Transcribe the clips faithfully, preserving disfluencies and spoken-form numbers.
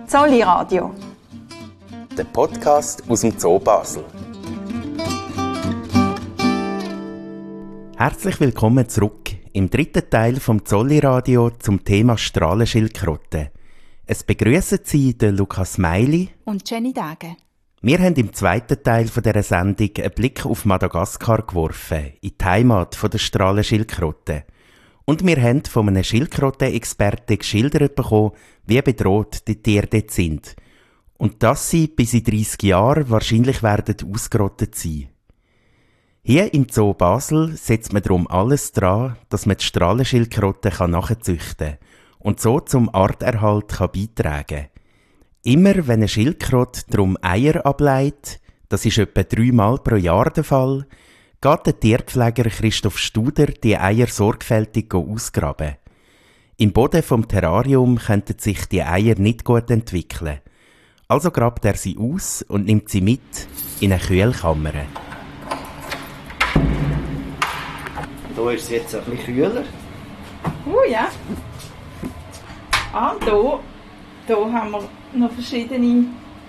Zolli Radio. Der Podcast aus dem Zoo Basel. Herzlich willkommen zurück im dritten Teil vom Zolli Radio zum Thema Strahlenschildkröte. Es begrüßen Sie den Lukas Meili und Jenny Dage. Wir haben im zweiten Teil dieser Sendung einen Blick auf Madagaskar geworfen, in die Heimat der Strahlenschildkröte. Und wir haben von einem Schildkröten-Experten geschildert bekommen, wie bedroht die Tiere dort sind. Und dass sie bis in dreissig Jahren wahrscheinlich werden ausgerottet sein. Hier im Zoo Basel setzt man darum alles daran, dass man die Strahlenschildkröte nachzüchten kann und so zum Arterhalt kann beitragen kann. Immer wenn eine Schildkröte darum Eier ableitet, das ist etwa dreimal pro Jahr der Fall, geht der Tierpfleger Christoph Studer die Eier sorgfältig ausgraben. Im Boden vom Terrarium könnten sich die Eier nicht gut entwickeln. Also grabt er sie aus und nimmt sie mit in eine Kühlkammer. Hier ist es jetzt ein bisschen kühler. Oh ja. Ah, hier, hier haben wir noch verschiedene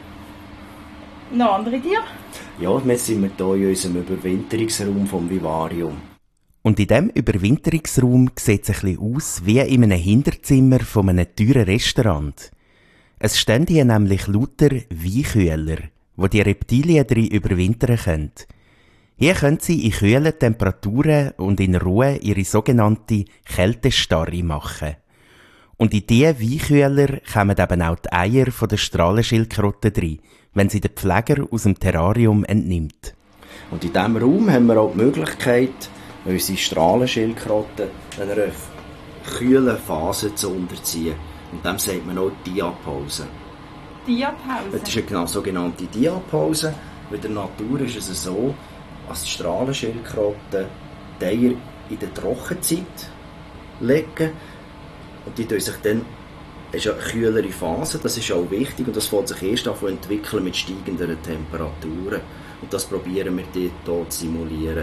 noch andere Tiere. Ja, jetzt sind wir hier in unserem Überwinterungsraum vom Vivarium. Und in diesem Überwinterungsraum sieht es ein bisschen aus wie in einem Hinterzimmer von einem teuren Restaurant. Es stehen hier nämlich lauter Weinkühler, wo die Reptilien drin überwintern können. Hier können sie in kühlen Temperaturen und in Ruhe ihre sogenannte Kältestarre machen. Und in diese Weinkühler kommen eben auch die Eier der Strahlenschildkröte drin, wenn sie der Pfleger aus dem Terrarium entnimmt. Und in diesem Raum haben wir auch die Möglichkeit, unsere Strahlenschildkröte einer kühlen Phase zu unterziehen. Und dem sagt man auch Diapause. Diapause? Das ist eine genau sogenannte Diapause. In der Natur ist es so, dass die Strahlenschildkröten die Eier in der Trockenzeit legen. Und die entwickeln sich dann, das ist eine kühlere Phase, das ist auch wichtig. Und das fängt sich erst an zu entwickeln mit steigenden Temperaturen. Und das probieren wir dort zu simulieren.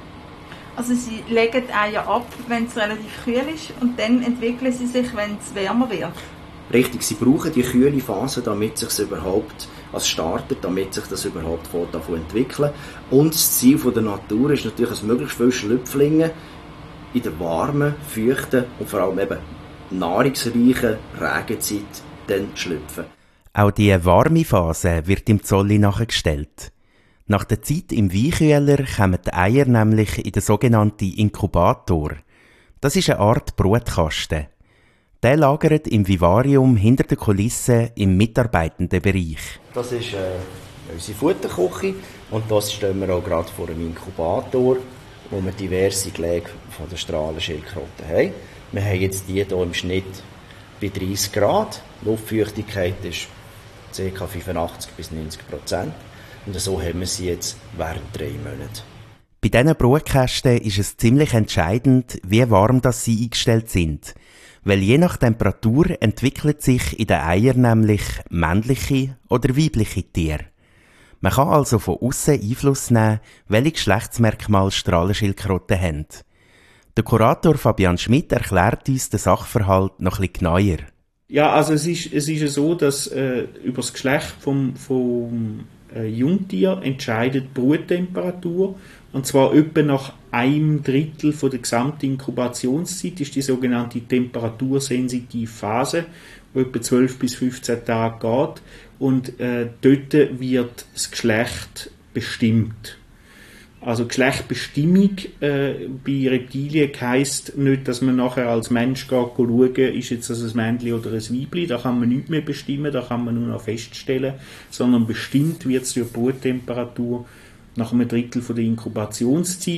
Also sie legen die Eier ab, wenn es relativ kühl ist, und dann entwickeln sie sich, wenn es wärmer wird? Richtig, sie brauchen die kühle Phase, damit sich überhaupt als startet, damit sich das überhaupt entwickeln. Und das Ziel der Natur ist natürlich, dass möglichst viele Schlüpflinge in der warmen, feuchten und vor allem eben nahrungsreichen Regenzeit dann schlüpfen. Auch die warme Phase wird im Zolli nachgestellt. Nach der Zeit im Weinkühler kommen die Eier nämlich in den sogenannten Inkubator. Das ist eine Art Brutkasten. Der lagert im Vivarium hinter den Kulissen im Mitarbeitendenbereich. Das ist äh, unsere Futterküche und das stehen wir auch gerade vor einem Inkubator, wo wir diverse Gelege von der Strahlenschildkröte haben. Wir haben jetzt die hier im Schnitt bei dreißig Grad. Die Luftfeuchtigkeit ist ca. fünfundachtzig bis neunzig Prozent. Und so haben wir sie jetzt während drei Monaten. Bei diesen Brutkästen ist es ziemlich entscheidend, wie warm das sie eingestellt sind. Weil je nach Temperatur entwickelt sich in den Eiern nämlich männliche oder weibliche Tiere. Man kann also von außen Einfluss nehmen, welche Geschlechtsmerkmale Strahlenschildkröten haben. Der Kurator Fabian Schmidt erklärt uns den Sachverhalt noch etwas genauer. Ja, also es ist, es ist so, dass äh, über das Geschlecht vom, vom äh, Jungtier entscheidet die Bruttemperatur. Und zwar etwa nach einem Drittel von der gesamten Inkubationszeit ist die sogenannte temperatursensitive Phase, die etwa zwölf bis fünfzehn Tage geht. Und äh, dort wird das Geschlecht bestimmt. Also Geschlechtbestimmung äh, bei Reptilien heisst nicht, dass man nachher als Mensch geht schauen, ist jetzt das ein Männchen oder ein Weibchen, da kann man nichts mehr bestimmen, da kann man nur noch feststellen, sondern bestimmt wird es durch die Bruttemperatur nach einem Drittel von der Inkubationszeit.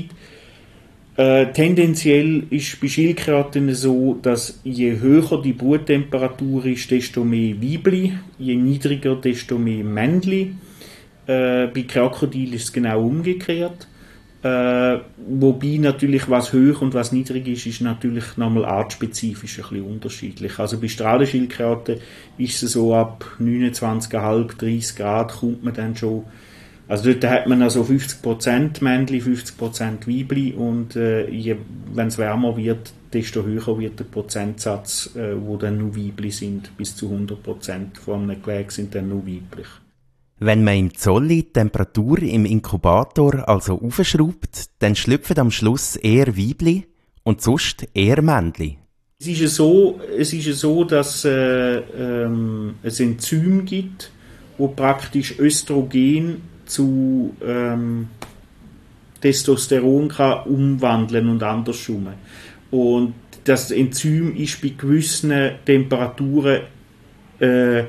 Äh, tendenziell ist bei Schildkröten so, dass je höher die Bruttemperatur ist, desto mehr Weibli, je niedriger, desto mehr Männli. Äh, bei Krokodilen ist es genau umgekehrt. Äh, wobei natürlich was hoch und was niedrig ist, ist natürlich nochmal artspezifisch ein bisschen unterschiedlich. Also bei Strahlenschildkröten ist es so, ab neunundzwanzig Komma fünf, dreißig Grad kommt man dann schon Also dort hat man also fünfzig Prozent Männli, fünfzig Prozent Weibli und äh, wenn es wärmer wird, desto höher wird der Prozentsatz, äh, wo dann nur Weibli sind. Bis zu hundert Prozent von einem Gelege sind dann nur weiblich. Wenn man im Zolli die Temperatur im Inkubator also aufschraubt, dann schlüpfen am Schluss eher Weibli und sonst eher Männli. Es ist so, es ist so dass äh, ähm, es ein Enzym gibt, wo praktisch Östrogen zu ähm, Testosteron kann umwandeln und andersrum. Und das Enzym ist bei gewissen Temperaturen äh,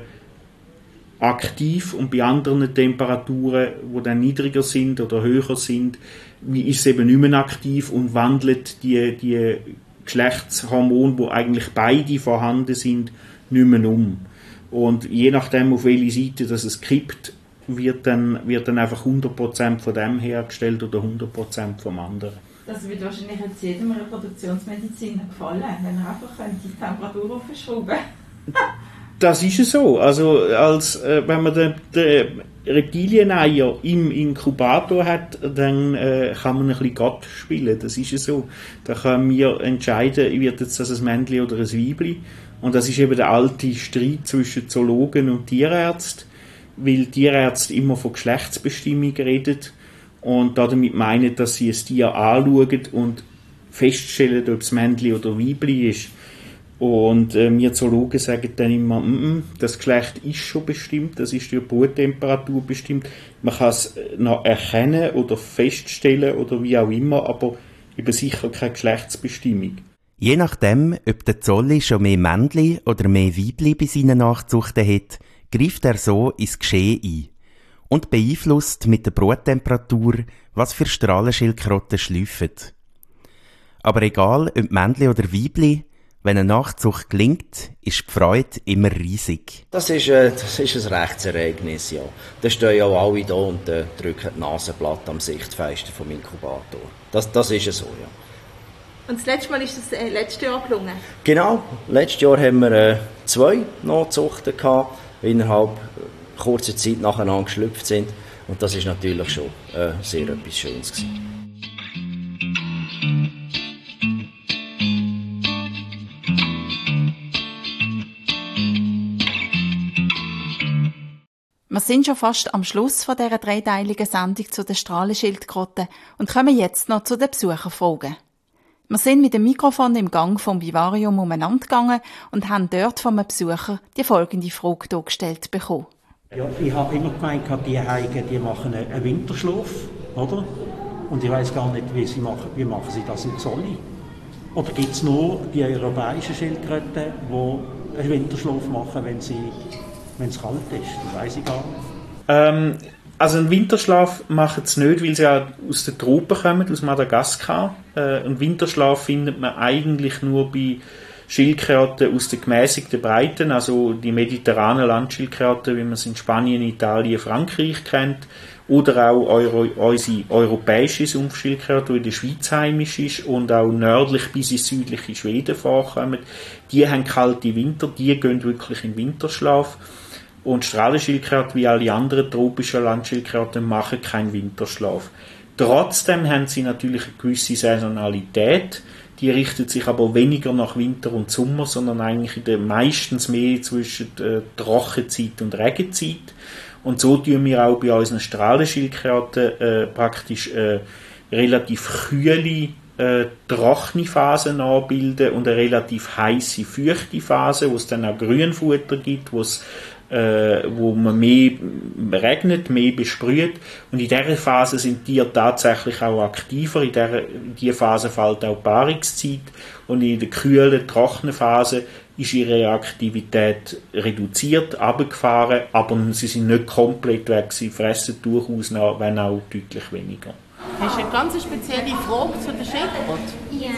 aktiv und bei anderen Temperaturen, die dann niedriger sind oder höher sind, ist es eben nicht mehr aktiv und wandelt die, die Geschlechtshormone, wo eigentlich beide vorhanden sind, nicht mehr um. Und je nachdem, auf welche Seite das es kippt, wird dann, wird dann einfach hundert Prozent von dem hergestellt oder hundert Prozent vom anderen. Das wird wahrscheinlich jetzt jedem Reproduktionsmediziner gefallen, wenn er einfach die Temperatur aufschrauben. Das ist es so. Also, als, äh, wenn man den, den Reptilieneier im Inkubator hat, dann äh, kann man ein bisschen Gott spielen. Das ist es so. Da können wir entscheiden, wird jetzt das ein Männchen oder ein Weibli. Und das ist eben der alte Streit zwischen Zoologen und Tierärzten, weil Tierärzte immer von Geschlechtsbestimmung reden und damit meinen, dass sie ein Tier anschauen und feststellen, ob es Männchen oder Weibli ist. Und äh, wir Zoologen sagen dann immer, mm, das Geschlecht ist schon bestimmt, das ist durch die Bruttemperatur bestimmt. Man kann es noch erkennen oder feststellen oder wie auch immer, aber eben sicher keine Geschlechtsbestimmung. Je nachdem, ob der Zolli schon mehr Männli oder mehr Weibli bei seinen Nachzuchten hat, greift er so ins Geschehen ein und beeinflusst mit der Bruttemperatur, was für Strahlenschildkröten schlüpfen. Aber egal, ob Männli oder Weibli, wenn eine Nachzucht gelingt, ist die Freude immer riesig. Das ist, äh, das ist ein Rechtsereignis, ja. Da stehen ja auch alle da und äh, drücken die Nasenblatt am Sichtfenster vom Inkubator. Das, das ist so, ja. Und das letzte Mal ist das äh, letztes Jahr gelungen? Genau. Letztes Jahr haben wir äh, zwei Nachzuchten gehabt, die innerhalb kurzer Zeit nacheinander geschlüpft sind. Und das ist natürlich schon äh, sehr etwas Schönes gewesen. Wir sind schon fast am Schluss von dieser dreiteiligen Sendung zu den Strahlenschildkröten und kommen jetzt noch zu den Besucherfragen. Wir sind mit dem Mikrofon im Gang vom Vivarium umeinander gegangen und haben dort von einem Besucher die folgende Frage hier gestellt bekommen. Ja, ich habe immer gemeint, die Heigen, die machen einen Winterschlaf, oder? Und ich weiss gar nicht, wie, sie machen, wie machen sie das im Zolli? Oder gibt es nur die europäischen Schildkröten, die einen Winterschlaf machen, wenn sie wenn es kalt ist? Das weiss ich gar nicht. Ähm, also einen Winterschlaf machen sie nicht, weil sie ja aus den Tropen kommen, aus Madagaskar. Äh, einen Winterschlaf findet man eigentlich nur bei Schildkröten aus den gemäßigten Breiten, also die mediterranen Landschildkröten, wie man es in Spanien, Italien, Frankreich kennt, oder auch Euro, unsere europäische Sumpfschildkröte, die in der Schweiz heimisch ist und auch nördlich bis ins südliche Schweden vorkommen. Die haben kalte Winter, die gehen wirklich in Winterschlaf. Und Strahlenschildkröten, wie alle anderen tropischen Landschildkröten, machen keinen Winterschlaf. Trotzdem haben sie natürlich eine gewisse Saisonalität. Die richtet sich aber weniger nach Winter und Sommer, sondern eigentlich in der, meistens mehr zwischen äh, Trockenzeit und Regenzeit. Und so tun wir auch bei unseren Strahlenschildkröten äh, praktisch äh, relativ kühle, äh, trockene Phasen anbilden und eine relativ heiße, feuchte Phase, wo es dann auch Grünfutter gibt, wo es Äh, wo man mehr regnet, mehr besprüht. Und in dieser Phase sind die tatsächlich auch aktiver. In dieser, in dieser Phase fällt auch die Paarungszeit. Und in der kühlen, trockenen Phase ist ihre Aktivität reduziert, runtergefahren, aber sie sind nicht komplett weg. Sie fressen durchaus noch, wenn auch deutlich weniger. Hast du eine ganz spezielle Frage zu der Schildkröte? Ja.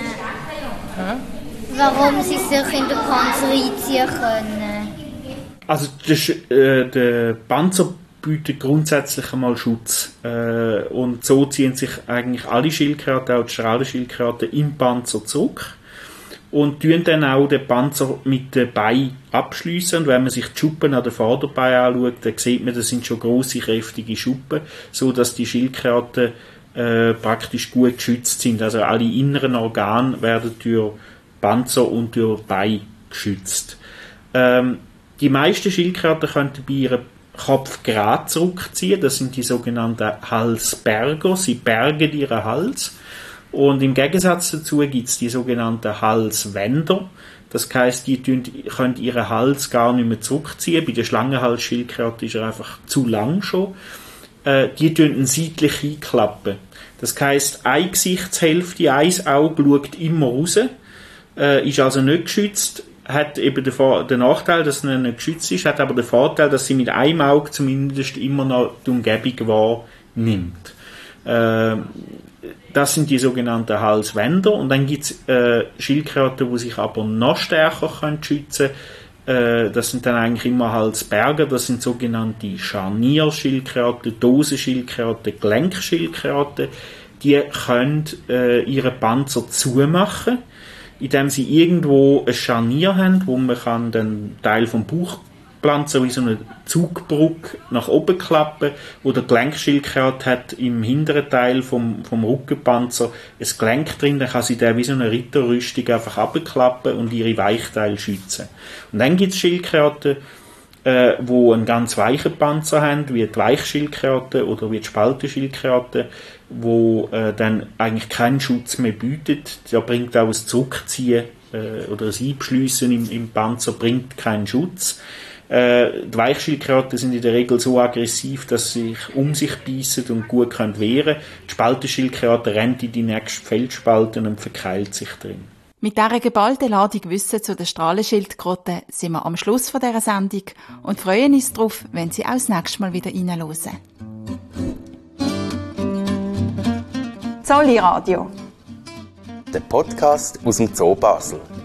Ja. Warum sie sich in den Panzer einziehen können? Also der, äh, der Panzer bietet grundsätzlich einmal Schutz. Äh, und so ziehen sich eigentlich alle Schildkröten, auch die Strahlenschildkröten, im Panzer zurück. und tun dann auch den Panzer mit den Beinen abschliessen. Und wenn man sich die Schuppen an den Vorderbeinen anschaut, dann sieht man, das sind schon grosse, kräftige Schuppen, so dass die Schildkröten äh, praktisch gut geschützt sind. Also alle inneren Organe werden durch Panzer und durch Beine geschützt. Ähm, die meisten Schildkröten können bei ihrem Kopf gerade zurückziehen. Das sind die sogenannten Halsberger. Sie bergen ihren Hals. Und im Gegensatz dazu gibt es die sogenannten Halswender. Das heisst, die können ihren Hals gar nicht mehr zurückziehen. Bei der Schlangenhalsschildkröte ist er einfach zu lang schon. Äh, die tun ihn seitlich einklappen. Das heisst, eine Gesichtshälfte, ein Auge schaut immer raus, äh, ist also nicht geschützt, hat eben den, Vor- den Nachteil, dass er nicht geschützt ist, hat aber den Vorteil, dass sie mit einem Auge zumindest immer noch die Umgebung wahrnimmt. Äh, Das sind die sogenannten Halswender. Und dann gibt es äh, Schildkröten, die sich aber noch stärker können schützen können. Äh, das sind dann eigentlich immer Halsberger. Das sind sogenannte Scharnierschildkröten, Dosenschildkröten, Gelenkschildkröten. Die können äh, ihren Panzer zumachen, indem sie irgendwo ein Scharnier haben, wo man kann den Teil vom Bauchpanzer wie so eine Zugbrücke nach oben klappen, wo der Gelenkschildkröte hat im hinteren Teil vom, vom Rückenpanzer ein Gelenk drin, dann kann sie den wie so eine Ritterrüstung einfach abklappen und ihre Weichteile schützen. Und dann gibt es Schildkröten, äh, wo einen ganz weichen Panzer haben, wie die Weichschildkröte oder wie die Spaltenschildkröte, wo äh, dann eigentlich keinen Schutz mehr bietet. Da bringt auch das Zurückziehen äh, oder das Einschliessen im, im Panzer bringt keinen Schutz. Äh, die Weichschildkröten sind in der Regel so aggressiv, dass sie sich um sich beißen und gut können wehren. Die Spaltenschildkröte rennt in die nächste Feldspalte und verkeilt sich drin. Mit dieser geballten Ladung Wissen zu den Strahlenschildkröten sind wir am Schluss von dieser Sendung und freuen uns darauf, wenn Sie auch das nächste Mal wieder reinhören. Zolli Radio. Der Podcast aus dem Zoo Basel.